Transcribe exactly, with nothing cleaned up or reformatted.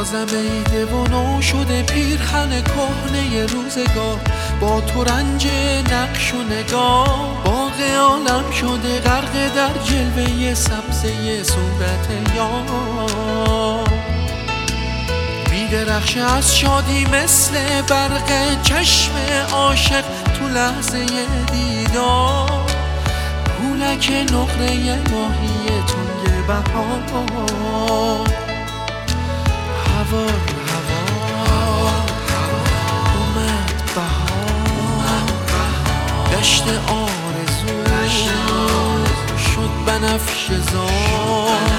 بازم عیده و نو شده پیرهن کهنه روزگار، با تو رنج نقش و نگاه باغ عالم شده غرق در جلوه سبزه صورت یار. میدرخشه از شادی مثل برق چشم عاشق تو لحظه دیدار، پولک نقره ماهی تنگ بهار. هوا هوا اومد بهار، دشت آرزو شد بنفشه زار.